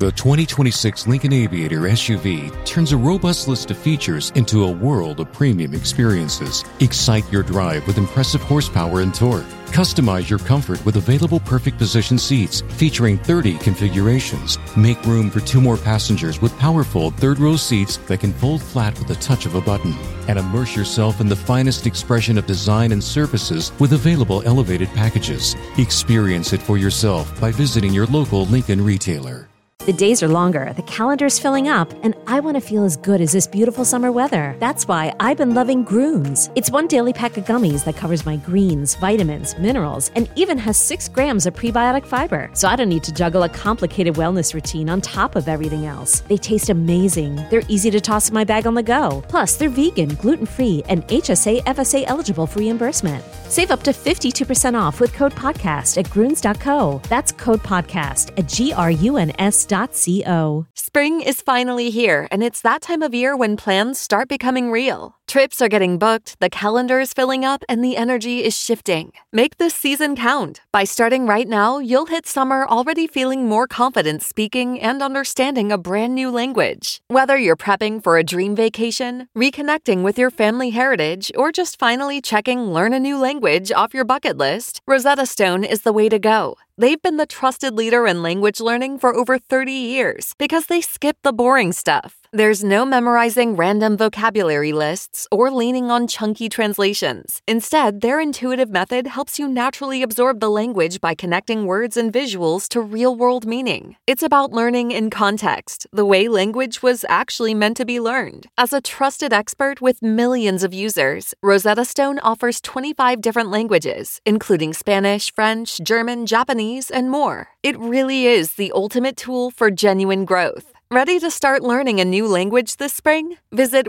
The 2026 Lincoln Aviator SUV turns a robust list of features into a world of premium experiences. Excite your drive with impressive horsepower and torque. Customize your comfort with available perfect position seats featuring 30 configurations. Make room for 2 more passengers with powerful third-row seats that can fold flat with the touch of a button. And immerse yourself in the finest expression of design and services with available elevated packages. Experience it for yourself by visiting your local Lincoln retailer. The days are longer, the calendar's filling up, and I want to feel as good as this beautiful summer weather. That's why I've been loving Grooms. It's 1 daily pack of gummies that covers my greens, vitamins, minerals, and even has 6 grams of prebiotic fiber. So I don't need to juggle a complicated wellness routine on top of everything else. They taste amazing. They're easy to toss in my bag on the go. Plus, they're vegan, gluten-free, and HSA, FSA eligible for reimbursement. Save up to 52% off with code PODCAST at Grooms.co. That's code PODCAST at GRUNS.co. Spring is finally here, and it's that time of year when plans start becoming real. Trips are getting booked, the calendar is filling up, and the energy is shifting. Make this season count. By starting right now, you'll hit summer already feeling more confident speaking and understanding a brand new language. Whether you're prepping for a dream vacation, reconnecting with your family heritage, or just finally checking learn a new language off your bucket list, Rosetta Stone is the way to go. They've been the trusted leader in language learning for over 30 years because they skip the boring stuff. There's no memorizing random vocabulary lists or leaning on chunky translations. Instead, their intuitive method helps you naturally absorb the language by connecting words and visuals to real-world meaning. It's about learning in context, the way language was actually meant to be learned. As a trusted expert with millions of users, Rosetta Stone offers 25 different languages, including Spanish, French, German, Japanese, and more. It really is the ultimate tool for genuine growth. Ready to start learning a new language this spring? Visit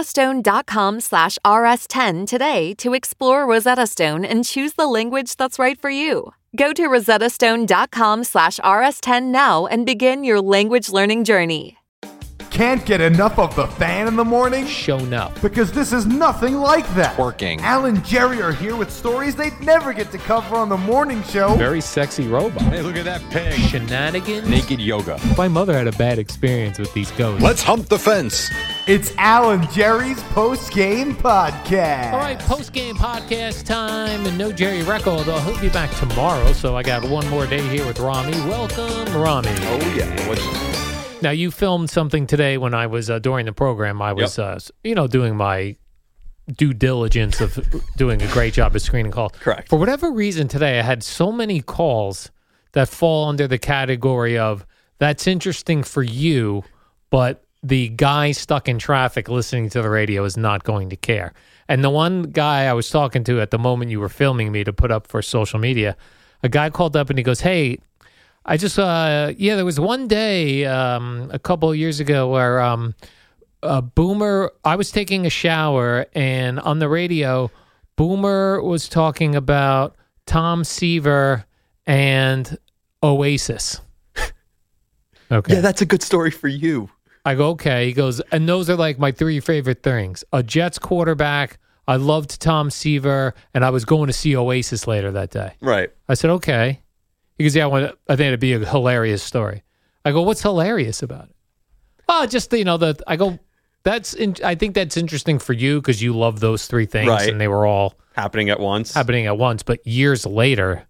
rosettastone.com/rs10 today to explore Rosetta Stone and choose the language that's right for you. Go to rosettastone.com/rs10 now and begin your language learning journey. Can't get enough of the Fan in the morning? Shown up. Because this is nothing like that. Working. Al and Jerry are here with stories they'd never get to cover on the morning show. Very sexy robot. Hey, look at that pig. Shenanigans. Naked yoga. My mother had a bad experience with these ghosts. Let's hump the fence. It's Al and Jerry's post-game podcast. All right, post-game podcast time. And no Jerry Recco, although he'll be back tomorrow. So I got one more day here with Rami. Welcome, Rami. Oh, yeah. Now, you filmed something today when I was during the program. I was, doing my due diligence of doing a great job of screening calls. Correct. For whatever reason today, I had so many calls that fall under the category of that's interesting for you, but the guy stuck in traffic listening to the radio is not going to care. And the one guy I was talking to at the moment you were filming me to put up for social media, a guy called up and he goes, hey, I just, there was one day a couple of years ago where Boomer, I was taking a shower and on the radio, Boomer was talking about Tom Seaver and Oasis. Okay. Yeah, that's a good story for you. I go, okay. He goes, and those are like my 3 favorite things. A Jets quarterback, I loved Tom Seaver, and I was going to see Oasis later that day. Right. I said, okay. Because I think it'd be a hilarious story. I go, what's hilarious about it? Oh, just I go, I think that's interesting for you because you love those 3 things, right. And they were all happening at once. But years later,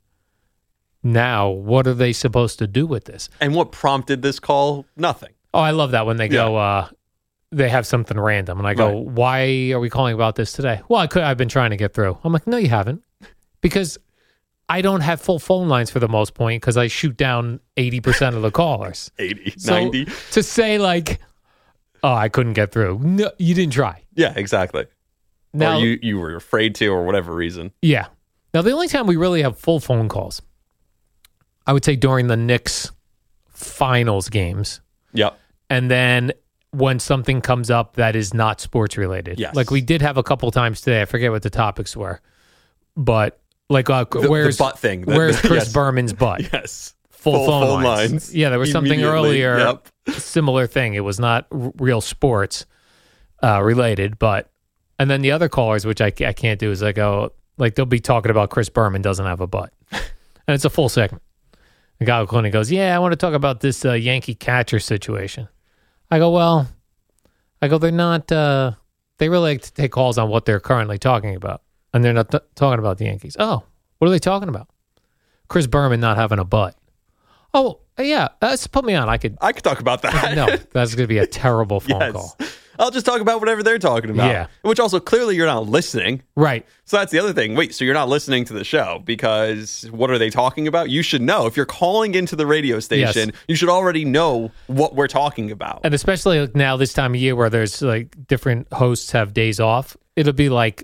now what are they supposed to do with this? And what prompted this call? Nothing. Oh, I love that when they go, they have something random, and I go, right. Why are we calling about this today? Well, I've been trying to get through. I'm like, no, you haven't, because I don't have full phone lines for the most part because I shoot down 80% of the callers. 80, so 90. To say like, oh, I couldn't get through. No, you didn't try. Yeah, exactly. Now, or you were afraid to or whatever reason. Yeah. Now, the only time we really have full phone calls, I would say during the Knicks finals games. Yep. And then when something comes up that is not sports related. Yes. Like we did have a couple times today. I forget what the topics were. But like where's the butt thing? Where's Chris yes. Berman's butt? Yes, full phone lines. Yeah, there was something earlier, yep. Similar thing. It was not real sports related, but and then the other callers, which I can't do, is I go like they'll be talking about Chris Berman doesn't have a butt, and it's a full segment. The guy calling he goes, yeah, I want to talk about this Yankee catcher situation. I go, they're not, they really like to take calls on what they're currently talking about. And they're not talking about the Yankees. Oh, what are they talking about? Chris Berman not having a butt. Oh, yeah, put me on. I could talk about that. No, that's going to be a terrible phone Yes. call. I'll just talk about whatever they're talking about. Yeah. Which also, clearly, you're not listening. Right. So that's the other thing. Wait, so you're not listening to the show because what are they talking about? You should know. If you're calling into the radio station, you should already know what we're talking about. And especially like now this time of year where there's like different hosts have days off, it'll be like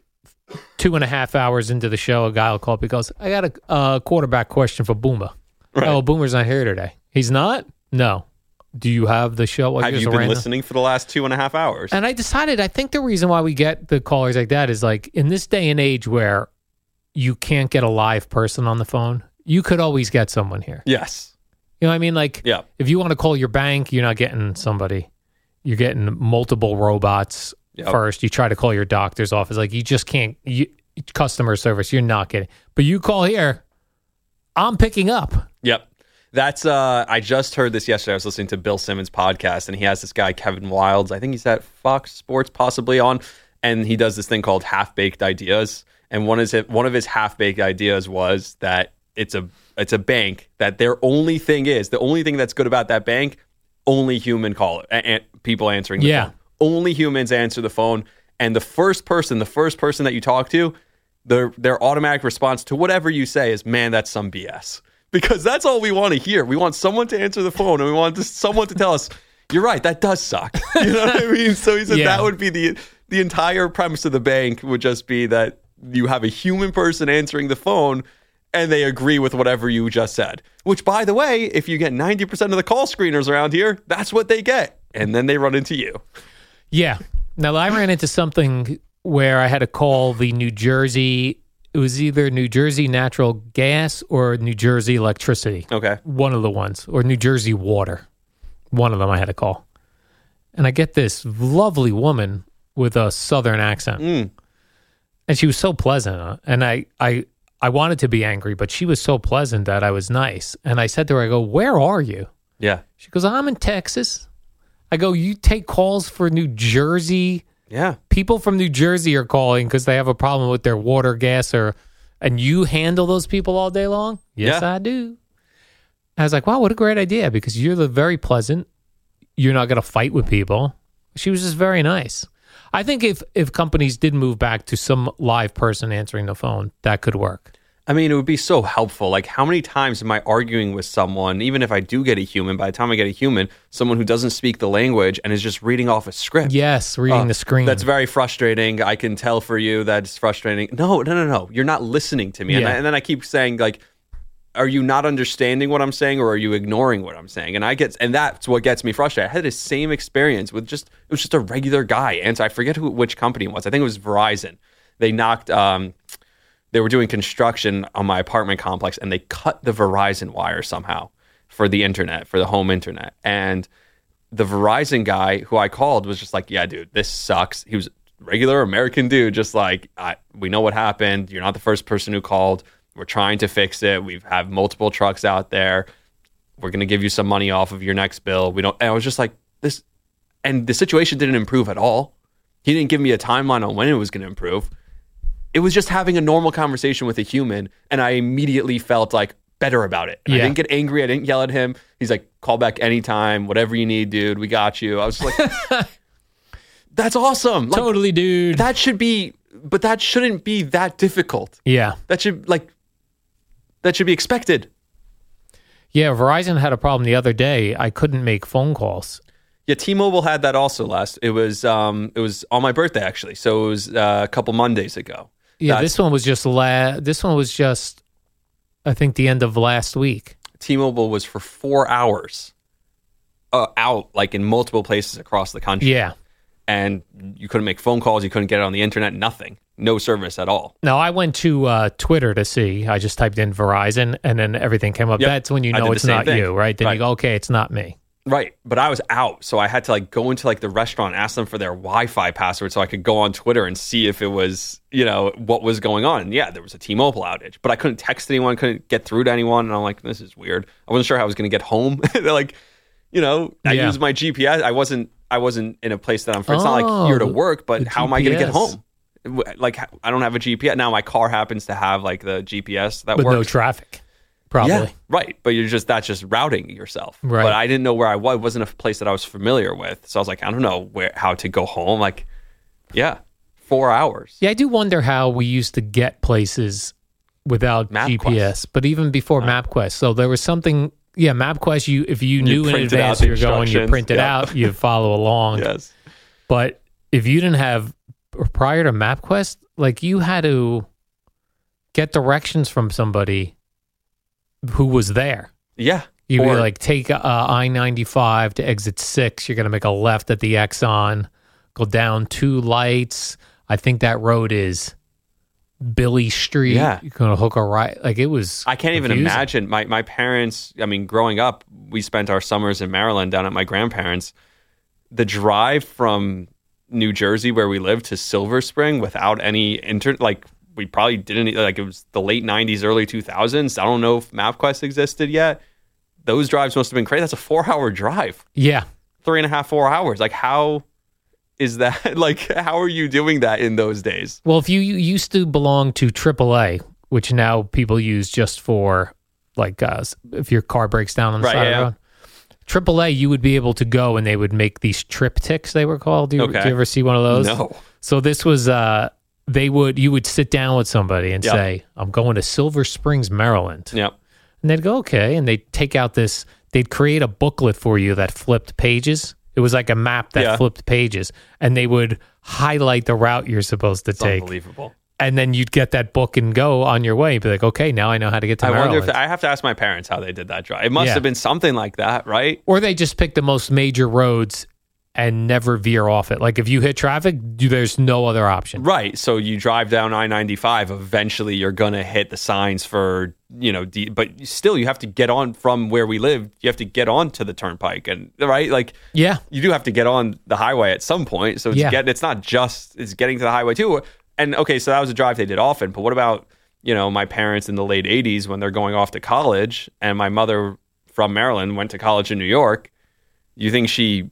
2.5 hours into the show, a guy will call up because I got a quarterback question for Boomer. Right. Oh, Boomer's not here today. He's not? No. Do you have the show? Have you been listening for the last 2.5 hours? And I decided, I think the reason why we get the callers like that is like in this day and age where you can't get a live person on the phone, you could always get someone here. Yes. You know what I mean? Like, Yeah. if you want to call your bank, you're not getting somebody. You're getting multiple robots Yep. first. You try to call your doctor's office. Like, you just can't. Customer service, you're not getting. But you call here, I'm picking up. Yep. That's I just heard this yesterday. I was listening to Bill Simmons' podcast, and he has this guy, Kevin Wildes. I think he's at Fox Sports possibly on, and he does this thing called half-baked ideas. And one of his half-baked ideas was that it's a bank that their only thing that's good about that bank, only human call it, and people answering the phone. Only humans answer the phone, and the first person that you talk to, their automatic response to whatever you say is, man, that's some BS. Because that's all we want to hear. We want someone to answer the phone, and we want someone to tell us, you're right, that does suck. You know what I mean? So he said that would be the entire premise of the bank would just be that you have a human person answering the phone, and they agree with whatever you just said. Which, by the way, if you get 90% of the call screeners around here, that's what they get. And then they run into you. Yeah. Now, I ran into something where I had to call the New Jersey. It was either New Jersey Natural Gas or New Jersey Electricity. Okay. One of the ones. Or New Jersey Water. One of them I had to call. And I get this lovely woman with a Southern accent. And she was so pleasant. And I wanted to be angry, but she was so pleasant that I was nice. And I said to her, I go, where are you? Yeah. She goes, I'm in Texas. I go, you take calls for New Jersey? Yeah. People from New Jersey are calling because they have a problem with their water, gas, and you handle those people all day long? Yes, Yeah. I do. I was like, wow, what a great idea, because you're very pleasant. You're not going to fight with people. She was just very nice. I think if companies did move back to some live person answering the phone, that could work. I mean, it would be so helpful. Like, how many times am I arguing with someone, even if I do get a human, by the time I get a human, someone who doesn't speak the language and is just reading off a script? Yes, reading the screen. That's very frustrating. I can tell for you that's frustrating. No. You're not listening to me. Yeah. And then I keep saying, like, are you not understanding what I'm saying, or are you ignoring what I'm saying? And that's what gets me frustrated. I had the same experience with it was just a regular guy. And so I forget which company it was. I think it was Verizon. They knocked... They were doing construction on my apartment complex, and they cut the Verizon wire somehow for the internet, for the home internet. And the Verizon guy who I called was just like, yeah, dude, this sucks. He was a regular American dude, just like, we know what happened. You're not the first person who called. We're trying to fix it. We have multiple trucks out there. We're going to give you some money off of your next bill. And I was just like, this, and the situation didn't improve at all. He didn't give me a timeline on when it was going to improve. It was just having a normal conversation with a human, and I immediately felt like better about it. And I didn't get angry. I didn't yell at him. He's like, call back anytime, whatever you need, dude. We got you. I was like, that's awesome. Like, totally, dude. that shouldn't be that difficult. Yeah. That should be expected. Yeah, Verizon had a problem the other day. I couldn't make phone calls. Yeah, T-Mobile had that also It was on my birthday, actually. So it was a couple Mondays ago. Yeah, this one was just I think the end of last week. T-Mobile was for 4 hours out, like in multiple places across the country. Yeah. And you couldn't make phone calls. You couldn't get it on the internet. Nothing. No service at all. Now, I went to Twitter to see. I just typed in Verizon, and then everything came up. Yep. That's when you I know did the it's same not thing. you, right? Then Right. you go, okay, it's not me. Right. But I was out. So I had to like go into like the restaurant, ask them for their Wi-Fi password so I could go on Twitter and see if it was, what was going on. And yeah, there was a T-Mobile outage, but I couldn't text anyone, couldn't get through to anyone. And I'm like, this is weird. I wasn't sure how I was going to get home. Like, I used my GPS. I wasn't in a place that I'm from. It's not like here to work, but how am I going to get home? Like, I don't have a GPS. Now my car happens to have like the GPS that works. With no traffic. Probably. Yeah, right. But that's just routing yourself. Right. But I didn't know where I was. It wasn't a place that I was familiar with. So I was like, I don't know how to go home. Like, 4 hours. Yeah, I do wonder how we used to get places without MapQuest. GPS. But even before MapQuest. So there was something, MapQuest, if you knew in advance you were going, you print it out, you follow along. Yes. But if you didn't have, prior to MapQuest, like you had to get directions from somebody who was there. Yeah. You'd be like, take I-95 to exit 6. You're going to make a left at the Exxon, go down 2 lights. I think that road is Billy Street. Yeah. You're going to hook a right. Like it was I can't even imagine. My parents, growing up, we spent our summers in Maryland down at my grandparents'. The drive from New Jersey, where we lived, to Silver Spring without any we probably didn't, it was the late 90s, early 2000s. I don't know if MapQuest existed yet. Those drives must have been crazy. That's a 4-hour drive. Yeah. 3.5, 4 hours. Like, how is that? Like, how are you doing that in those days? Well, if you used to belong to AAA, which now people use just for, like, if your car breaks down on the side of the road. AAA, you would be able to go and they would make these triptychs, they were called. Do you ever see one of those? No. So this was... you would sit down with somebody and say, I'm going to Silver Springs, Maryland. Yep. And they'd go, okay. And they'd take out they'd create a booklet for you that flipped pages. It was like a map that flipped pages. And they would highlight the route you're supposed to take. Unbelievable. And then you'd get that book and go on your way. Be like, okay, now I know how to get to Maryland. I wonder if I have to ask my parents how they did that drive. It must have been something like that, right? Or they just picked the most major roads and never veer off it. Like if you hit traffic, there's no other option. Right. So you drive down I-95, eventually you're going to hit the signs for, but still you have to get on from where we live. You have to get on to the turnpike and right. Like, you do have to get on the highway at some point. So it's not just, it's getting to the highway too. And okay, so that was a drive they did often, but what about, my parents in the late 80s when they're going off to college, and my mother from Maryland went to college in New York? You think she,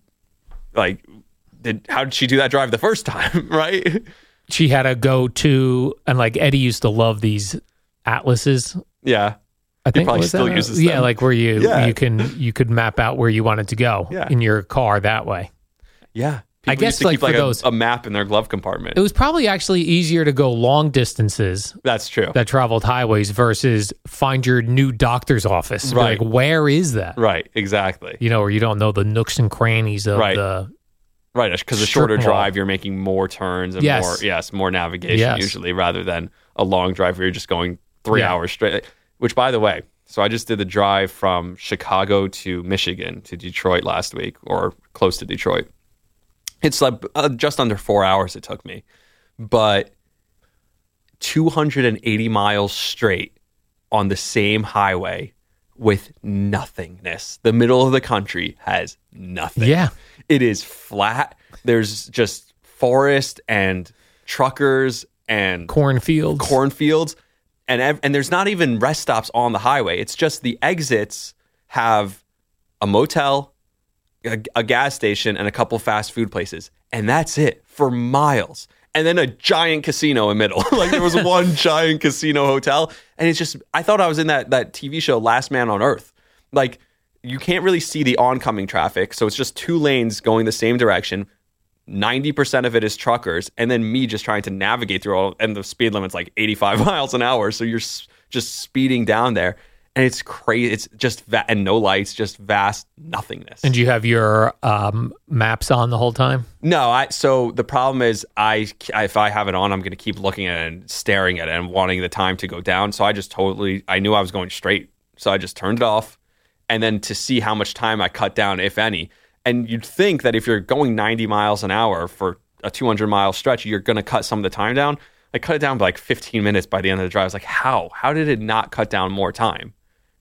how did she do that drive the first time, right? She had to go to, and like Eddie used to love these atlases. Yeah. I think he probably still uses them. Yeah, like where you could map out where you wanted to go in your car that way. Yeah. I guess used to keep for those, a map in their glove compartment. It was probably actually easier to go long distances. That's true. That traveled highways versus find your new doctor's office. Right. Like, where is that? Right. Exactly. Or you don't know the nooks and crannies of the... Right. Because a shorter drive, you're making more turns and more navigation usually, rather than a long drive where you're just going 3 hours straight. Which, by the way, so I just did the drive from Chicago to Michigan to Detroit last week, or close to Detroit. It's like just under 4 hours it took me, but 280 miles straight on the same highway with nothingness. The middle of the country has nothing. Yeah. It is flat. There's just forest and truckers and cornfields. And there's not even rest stops on the highway. It's just the exits have a motel, a gas station, and a couple fast food places. And that's it for miles. And then a giant casino in the middle. Like there was one giant casino hotel. And it's just, I thought I was in that TV show Last Man on Earth. Like you can't really see the oncoming traffic. So it's just 2 lanes going the same direction. 90% of it is truckers. And then me just trying to navigate through all, and the speed limit's like 85 miles an hour. So you're just speeding down there. And it's crazy. It's just and no lights, just vast nothingness. And you have your maps on the whole time? No. So the problem is, if I have it on, I'm going to keep looking at it and staring at it and wanting the time to go down. So I knew I was going straight. So I just turned it off. And then to see how much time I cut down, if any. And you'd think that if you're going 90 miles an hour for a 200-mile stretch, you're going to cut some of the time down. I cut it down by like 15 minutes by the end of the drive. I was like, how? How did it not cut down more time?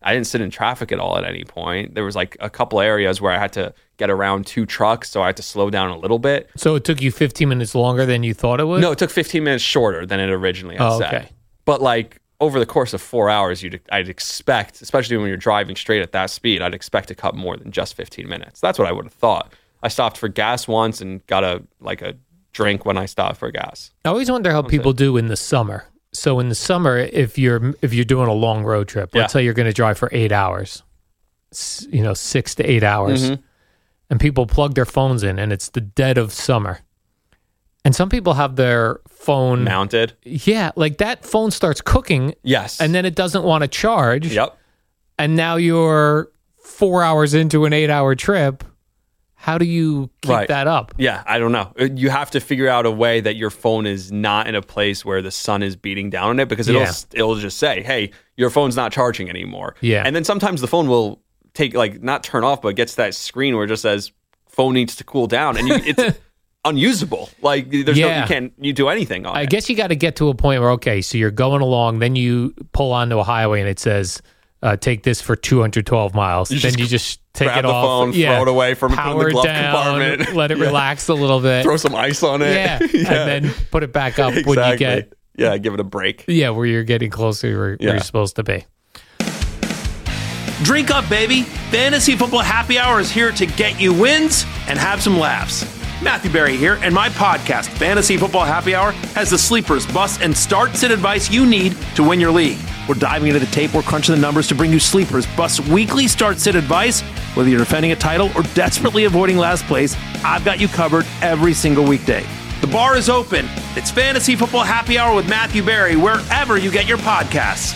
I didn't sit in traffic at all at any point. There was like a couple areas where I had to get around 2 trucks, so I had to slow down a little bit. So it took you 15 minutes longer than you thought it would? No, it took 15 minutes shorter than it originally had said. Okay. But like over the course of 4 hours, I'd expect, especially when you're driving straight at that speed, I'd expect to cut more than just 15 minutes. That's what I would have thought. I stopped for gas once and got a drink when I stopped for gas. I always wonder how people do in the summer. So in the summer, if you're doing a long road trip, let's say you're going to drive for 8 hours, 6 to 8 hours, and people plug their phones in, and it's the dead of summer. And some people have their phone mounted. Yeah, like that phone starts cooking. Yes. And then it doesn't want to charge. Yep. And now you're 4 hours into an 8-hour trip. How do you keep that up? Yeah, I don't know. You have to figure out a way that your phone is not in a place where the sun is beating down on it, because it'll just say, hey, your phone's not charging anymore. Yeah. And then sometimes the phone will take, like, not turn off, but gets that screen where it just says phone needs to cool down. And it's unusable. Like, there's you can't do anything on it. I guess you got to get to a point where, okay, so you're going along, then you pull onto a highway and it says, take this for 212 miles. Then you just take grab it the off. Phone, throw it away from power the glove down, compartment. Let it relax a little bit. Throw some ice on it. Yeah. And then put it back up when you get... Yeah, give it a break. Yeah, where you're getting closer to where you're supposed to be. Drink up, baby. Fantasy Football Happy Hour is here to get you wins and have some laughs. Matthew Berry here, and my podcast, Fantasy Football Happy Hour, has the sleepers, busts, and start-sit advice you need to win your league. We're diving into the tape, we're crunching the numbers to bring you sleepers, busts, weekly start-sit advice. Whether you're defending a title or desperately avoiding last place, I've got you covered every single weekday. The bar is open. It's Fantasy Football Happy Hour with Matthew Berry, wherever you get your podcasts.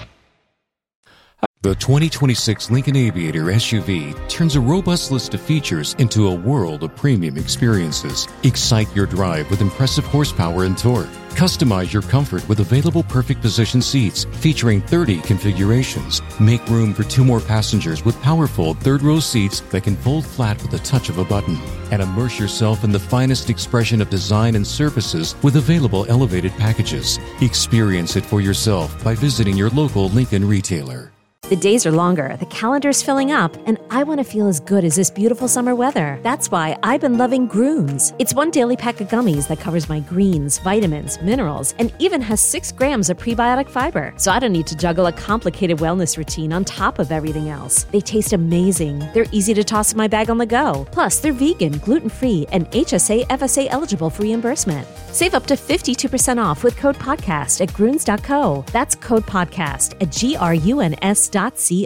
The 2026 Lincoln Aviator SUV turns a robust list of features into a world of premium experiences. Excite your drive with impressive horsepower and torque. Customize your comfort with available perfect position seats featuring 30 configurations. Make room for 2 more passengers with powerful third-row seats that can fold flat with the touch of a button. And immerse yourself in the finest expression of design and services with available elevated packages. Experience it for yourself by visiting your local Lincoln retailer. The days are longer, the calendar's filling up, and I want to feel as good as this beautiful summer weather. That's why I've been loving Grooms. It's 1 daily pack of gummies that covers my greens, vitamins, minerals, and even has 6 grams of prebiotic fiber. So I don't need to juggle a complicated wellness routine on top of everything else. They taste amazing. They're easy to toss in my bag on the go. Plus, they're vegan, gluten-free, and HSA, FSA eligible for reimbursement. Save up to 52% off with code podcast at Gruns.co. That's code podcast at GRUNS.co.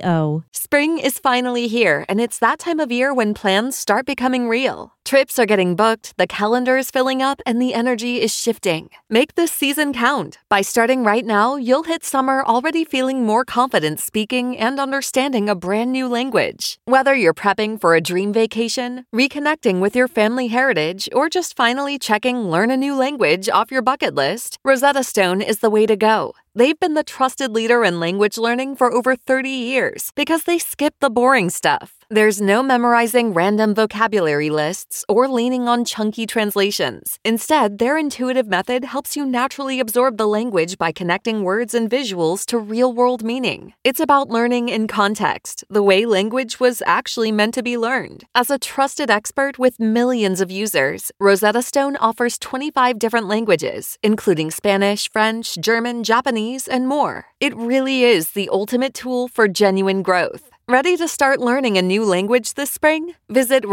Spring is finally here, and it's that time of year when plans start becoming real. Trips are getting booked, the calendar is filling up, and the energy is shifting. Make this season count. By starting right now, you'll hit summer already feeling more confident speaking and understanding a brand new language. Whether you're prepping for a dream vacation, reconnecting with your family heritage, or just finally checking learn a new language off your bucket list, Rosetta Stone is the way to go. They've been the trusted leader in language learning for over 30 years because they skip the boring stuff. There's no memorizing random vocabulary lists or leaning on chunky translations. Instead, their intuitive method helps you naturally absorb the language by connecting words and visuals to real-world meaning. It's about learning in context, the way language was actually meant to be learned. As a trusted expert with millions of users, Rosetta Stone offers 25 different languages, including Spanish, French, German, Japanese, and more. It really is the ultimate tool for genuine growth. Ready to start learning a new language this spring? Visit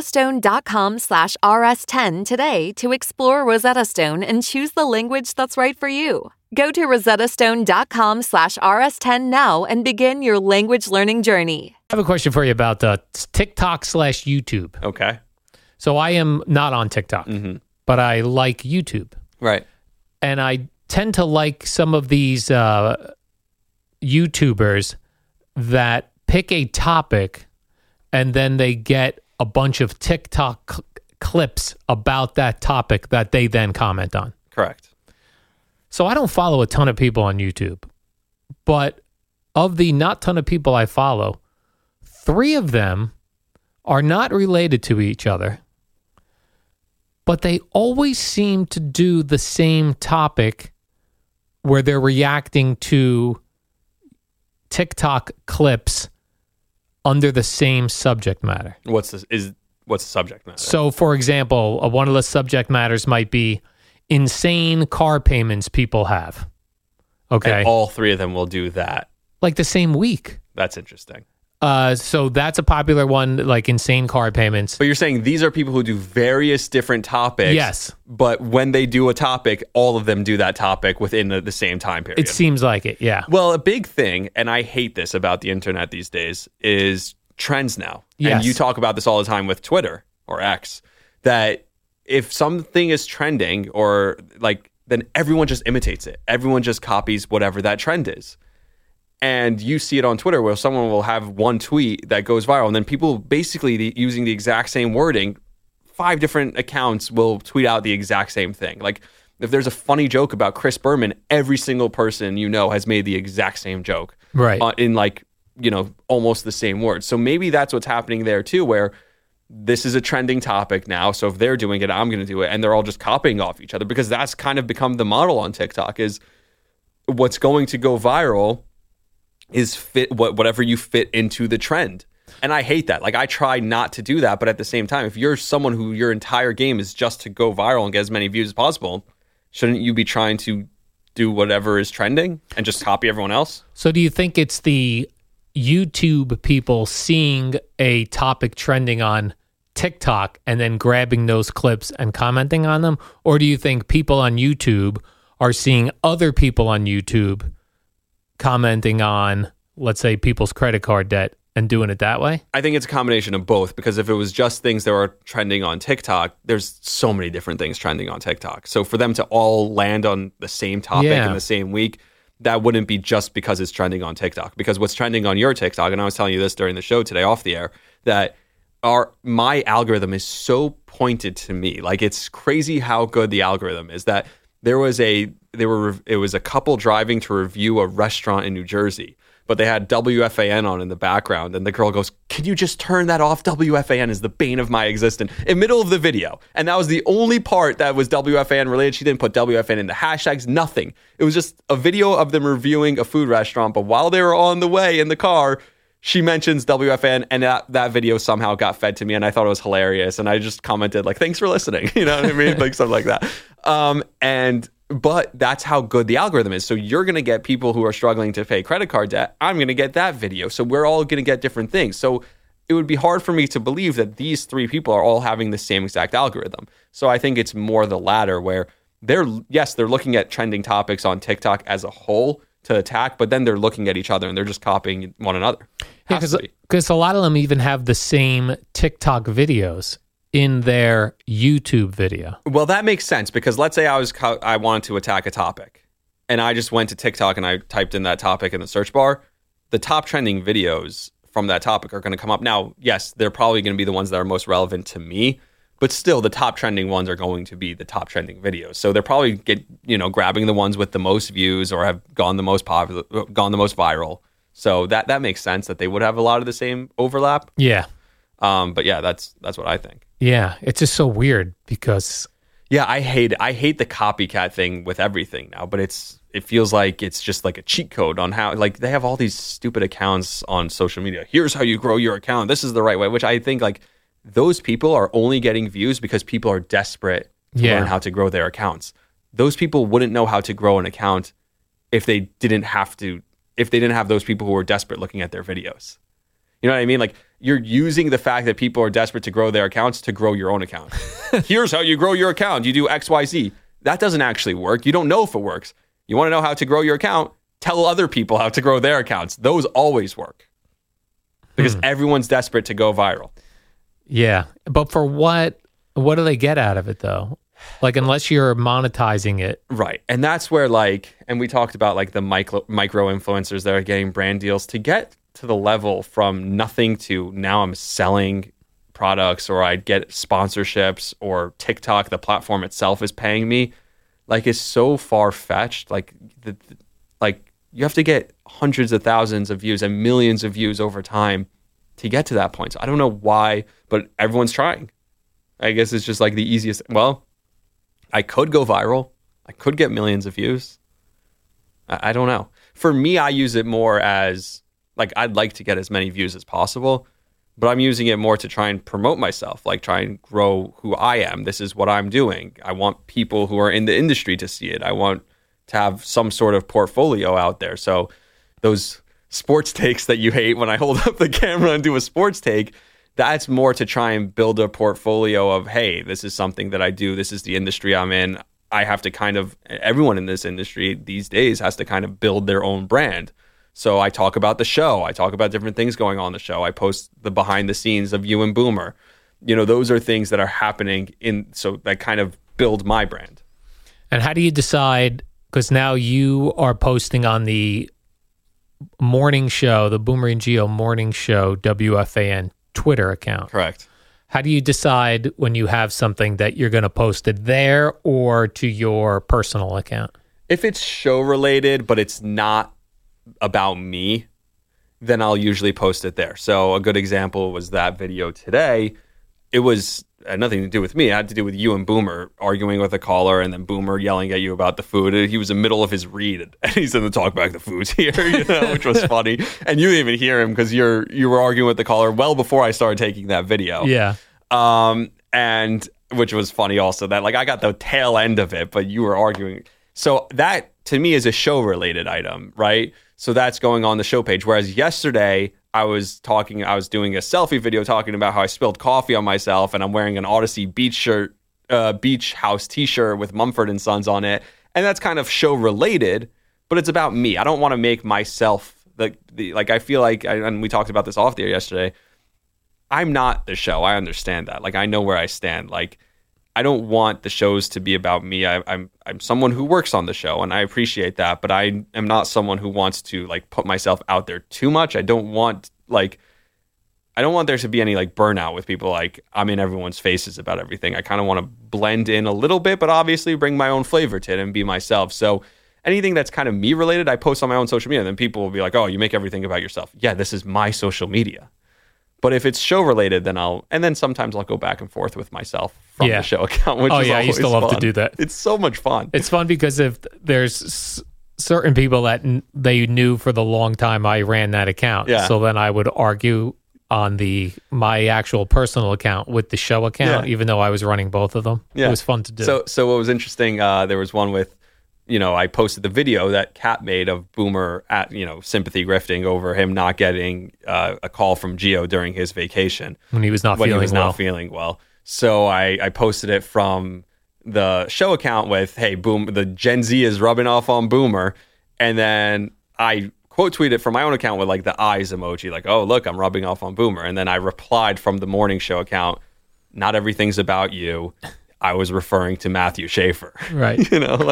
rosettastone.com/rs10 today to explore Rosetta Stone and choose the language that's right for you. Go to rosettastone.com/rs10 now and begin your language learning journey. I have a question for you about TikTok/YouTube. Okay. So I am not on TikTok, but I like YouTube. Right. And I tend to like some of these YouTubers that pick a topic and then they get a bunch of TikTok clips about that topic that they then comment on. Correct. So I don't follow a ton of people on YouTube, but of the not ton of people I follow, 3 of them are not related to each other, but they always seem to do the same topic where they're reacting to TikTok clips under the same subject matter. What's the subject matter? So, for example, one of the subject matters might be insane car payments people have. Okay. And all three of them will do that. Like the same week. That's interesting. So that's a popular one, like insane car payments. But you're saying these are people who do various different topics. Yes. But when they do a topic, all of them do that topic within the same time period. It seems like it, yeah. Well, a big thing, and I hate this about the internet these days, is trends now. Yes. And you talk about this all the time with Twitter or X, that if something is trending or like, then everyone just imitates it. Everyone just copies whatever that trend is. And you see it on Twitter where someone will have one tweet that goes viral, and then people basically using the exact same wording, 5 different accounts will tweet out the exact same thing. Like if there's a funny joke about Chris Berman, every single person you know has made the exact same joke, right? In like, you know, almost the same words. So maybe that's what's happening there too, where this is a trending topic now. So if they're doing it, I'm going to do it, and they're all just copying off each other, because that's kind of become the model on TikTok. Is what's going to go viral is fit whatever you fit into the trend. And I hate that. Like, I try not to do that, but at the same time, if you're someone who your entire game is just to go viral and get as many views as possible, shouldn't you be trying to do whatever is trending and just copy everyone else? So do you think it's the YouTube people seeing a topic trending on TikTok and then grabbing those clips and commenting on them? Or do you think people on YouTube are seeing other people on YouTube commenting on, let's say, people's credit card debt and doing it that way? I think it's a combination of both, because if it was just things that were trending on TikTok, there's so many different things trending on TikTok. So for them to all land on the same topic in the same week, that wouldn't be just because it's trending on TikTok. Because what's trending on your TikTok, and I was telling you this during the show today off the air, that my algorithm is so pointed to me. Like, it's crazy how good the algorithm is. That it was a couple driving to review a restaurant in New Jersey, but they had WFAN on in the background, and the girl goes, "Can you just turn that off? WFAN is the bane of my existence," in the middle of the video. And that was the only part that was WFAN related. She didn't put WFAN in the hashtags, nothing. It was just a video of them reviewing a food restaurant, but while they were on the way in the car, she mentions WFAN, and that video somehow got fed to me, and I thought it was hilarious. And I just commented, like, "Thanks for listening." You know what I mean? Like, something like that. But that's how good the algorithm is. So you're going to get people who are struggling to pay credit card debt. I'm going to get that video. So we're all going to get different things. So it would be hard for me to believe that these 3 people are all having the same exact algorithm. So I think it's more the latter, where they're looking at trending topics on TikTok as a whole to attack, but then they're looking at each other and they're just copying one another. Yeah, because a lot of them even have the same TikTok videos in their YouTube video. Well, that makes sense, because let's say I wanted to attack a topic, and I just went to TikTok and I typed in that topic in the search bar. The top trending videos from that topic are going to come up. Now, yes, they're probably going to be the ones that are most relevant to me, but still, the top trending ones are going to be the top trending videos. So they're probably grabbing the ones with the most views or have gone the most popular, gone the most viral. So that makes sense that they would have a lot of the same overlap. Yeah. But yeah, that's what I think. Yeah, it's just so weird because... Yeah, I hate the copycat thing with everything now, but it feels like it's just like a cheat code on how, like, they have all these stupid accounts on social media. Here's how you grow your account. This is the right way, which I think, like, those people are only getting views because people are desperate to learn how to grow their accounts. Those people wouldn't know how to grow an account if they didn't have those people who are desperate looking at their videos. You know what I mean? Like, you're using the fact that people are desperate to grow their accounts to grow your own account. Here's how you grow your account. You do X, Y, Z. That doesn't actually work. You don't know if it works. You want to know how to grow your account? Tell other people how to grow their accounts. Those always work because everyone's desperate to go viral. Yeah. But for what do they get out of it, though? Like, unless you're monetizing it. Right. And that's where, like, and we talked about, like, the micro influencers that are getting brand deals to get to the level from nothing to now I'm selling products, or I'd get sponsorships, or TikTok, the platform itself, is paying me. Like, it's so far-fetched. Like, you have to get hundreds of thousands of views and millions of views over time to get to that point. So I don't know why, but everyone's trying. I guess it's just like the easiest. Well, I could go viral. I could get millions of views. I don't know. for me, I use it more as like I'd like to get as many views as possible, but I'm using it more to try and promote myself, like try and grow who I am. This is what I'm doing. I want people who are in the industry to see it. I want to have some sort of portfolio out there. So those sports takes that you hate when I hold up the camera and do a sports take, that's more to try and build a portfolio of, hey, this is something that I do. This is the industry I'm in. I have to kind of, everyone in this industry these days has to kind of build their own brand. So I talk about the show. I talk about different things going on in the show. I post the behind the scenes of you and Boomer. You know, those are things that are happening so that kind of build my brand. And how do you decide, because now you are posting on the morning show, the Boomer and Gio morning show, WFAN Twitter account. Correct. How do you decide when you have something that you're going to post it there or to your personal account? If it's show related, but it's not about me, then I'll usually post it there. So a good example was that video today. It had nothing to do with me. It had to do with you and Boomer arguing with a caller, and then Boomer yelling at you about the food. He was in the middle of his read, and he's in the talk back, the food's here, which was funny. And you didn't even hear him because you were arguing with the caller well before I started taking that video. Yeah. And which was funny also that like I got the tail end of it, but you were arguing. So that to me is a show related item, right? So that's going on the show page. Whereas yesterday I was doing a selfie video talking about how I spilled coffee on myself and I'm wearing an Odyssey beach house t-shirt with Mumford & Sons on it. And that's kind of show related, but it's about me. I don't want to make myself like I feel like, and we talked about this off the air yesterday, I'm not the show. I understand that. Like I know where I stand. Like I don't want the shows to be about me. I'm someone who works on the show, and I appreciate that. But I am not someone who wants to like put myself out there too much. I don't want there to be any like burnout with people. Like I'm in everyone's faces about everything. I kind of want to blend in a little bit, but obviously bring my own flavor to it and be myself. So anything that's kind of me related, I post on my own social media. And then people will be like, "Oh, you make everything about yourself." Yeah, this is my social media. But if it's show related, then sometimes I'll go back and forth with myself from the show account, which is always you still love fun. to do that. It's so much fun. It's fun because if there's certain people that they knew for the long time I ran that account. Yeah. So then I would argue on my actual personal account with the show account, even though I was running both of them. Yeah. It was fun to do. So what was interesting, there was one with, I posted the video that Kat made of Boomer at, sympathy grifting over him not getting a call from Gio during his vacation. When he was not feeling well. So I posted it from the show account with, hey, the Gen Z is rubbing off on Boomer. And then I quote tweeted from my own account with like the eyes emoji, like, oh, look, I'm rubbing off on Boomer. And then I replied from the morning show account, not everything's about you. I was referring to Matthew Schaefer. Right.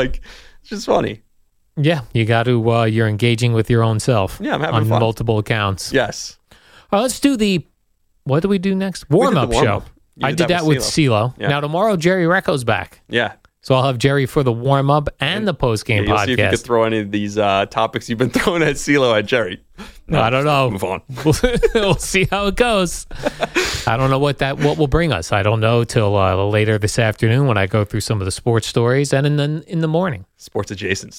It's just funny. Yeah, you got to, you're engaging with your own self. Yeah, I'm having on fun. Multiple accounts. Yes. All right, let's do what do we do next? Warm-up show. I did that with CeeLo. Yeah. Now, tomorrow, Jerry Recco's back. Yeah. So I'll have Jerry for the warm-up and the post-game podcast. See if you could throw any of these topics you've been throwing at CeeLo at Jerry. No, I don't know. Move on. We'll see how it goes. I don't know what will bring us. I don't know till later this afternoon when I go through some of the sports stories, and then in the morning. Sports adjacent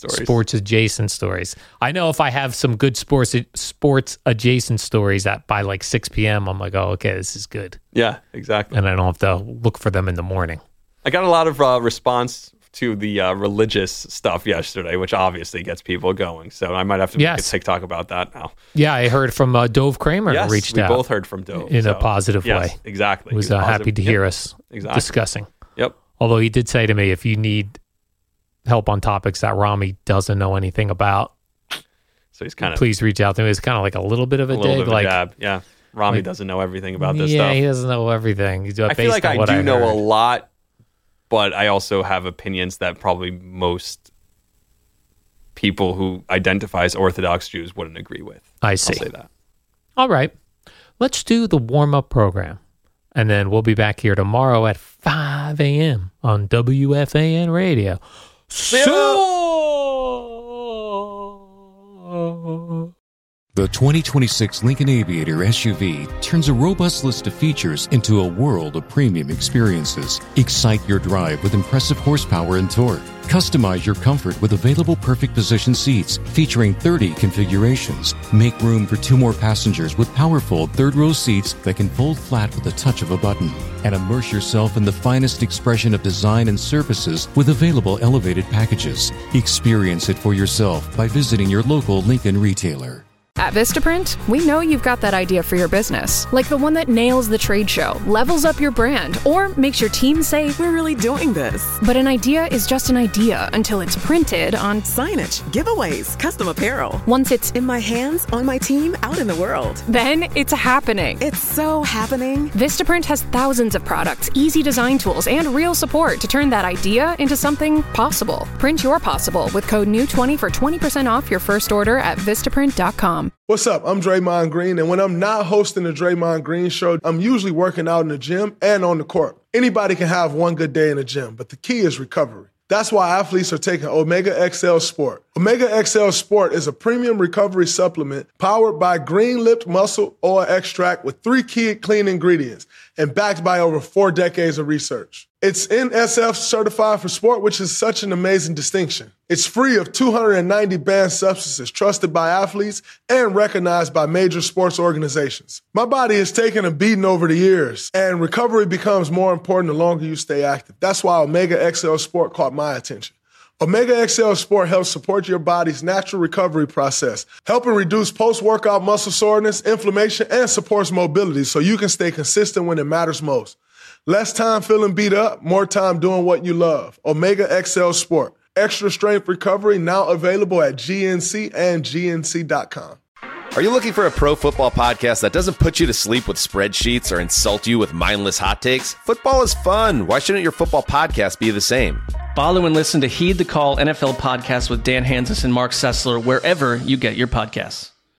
stories. I know if I have some good sports adjacent stories by like 6 p.m., I'm like, oh, okay, this is good. Yeah, exactly. And I don't have to look for them in the morning. I got a lot of response to the religious stuff yesterday, which obviously gets people going. So I might have to make a TikTok about that now. Yeah, I heard from Dove Kramer reached out. We both heard from Dove. In a positive way. Exactly. He was happy to hear us discussing. Yep. Although he did say to me, if you need help on topics that Rami doesn't know anything about, so he's kind of please reach out to me. It's kind of like a little bit of a dig. Like, jab. Yeah. Rami doesn't know everything about this stuff. Yeah, he doesn't know everything. I feel like I do know a lot, but I also have opinions that probably most people who identify as Orthodox Jews wouldn't agree with. I see. I'll say that. All right. Let's do the warm-up program. And then we'll be back here tomorrow at 5 a.m. on WFAN Radio. So The 2026 Lincoln Aviator SUV turns a robust list of features into a world of premium experiences. Excite your drive with impressive horsepower and torque. Customize your comfort with available perfect position seats featuring 30 configurations. Make room for 2 more passengers with powerful third-row seats that can fold flat with the touch of a button. And immerse yourself in the finest expression of design and services with available elevated packages. Experience it for yourself by visiting your local Lincoln retailer. At Vistaprint, we know you've got that idea for your business, like the one that nails the trade show, levels up your brand, or makes your team say, "We're really doing this." But an idea is just an idea until it's printed on signage, giveaways, custom apparel. Once it's in my hands, on my team, out in the world. Then it's happening. It's so happening. Vistaprint has thousands of products, easy design tools, and real support to turn that idea into something possible. Print your possible with code NEW20 for 20% off your first order at Vistaprint.com. What's up? I'm Draymond Green, and when I'm not hosting the Draymond Green Show, I'm usually working out in the gym and on the court. Anybody can have one good day in the gym, but the key is recovery. That's why athletes are taking Omega XL Sport. Omega XL Sport is a premium recovery supplement powered by green-lipped muscle oil extract with 3 key clean ingredients and backed by over 4 decades of research. It's NSF certified for sport, which is such an amazing distinction. It's free of 290 banned substances trusted by athletes and recognized by major sports organizations. My body has taken a beating over the years, and recovery becomes more important the longer you stay active. That's why Omega XL Sport caught my attention. Omega XL Sport helps support your body's natural recovery process, helping reduce post-workout muscle soreness, inflammation, and supports mobility so you can stay consistent when it matters most. Less time feeling beat up, more time doing what you love. Omega XL Sport. Extra strength recovery now available at GNC and GNC.com. Are you looking for a pro football podcast that doesn't put you to sleep with spreadsheets or insult you with mindless hot takes? Football is fun. Why shouldn't your football podcast be the same? Follow and listen to Heed the Call NFL podcast with Dan Hansis and Mark Sessler wherever you get your podcasts.